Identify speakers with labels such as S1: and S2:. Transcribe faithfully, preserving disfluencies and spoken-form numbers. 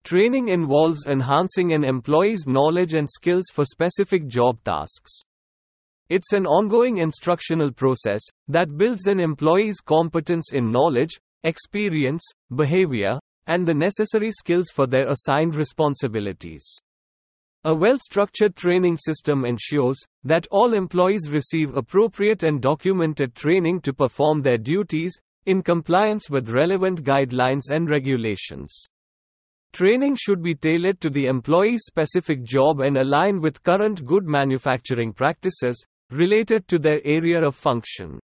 S1: Training involves enhancing an employee's knowledge and skills for specific job tasks. It's an ongoing instructional process that builds an employee's competence in knowledge, experience, behavior, and the necessary skills for their assigned responsibilities. A well-structured training system ensures that all employees receive appropriate and documented training to perform their duties in compliance with relevant guidelines and regulations. Training should be tailored to the employee's specific job and aligned with current good manufacturing practices related to their area of function.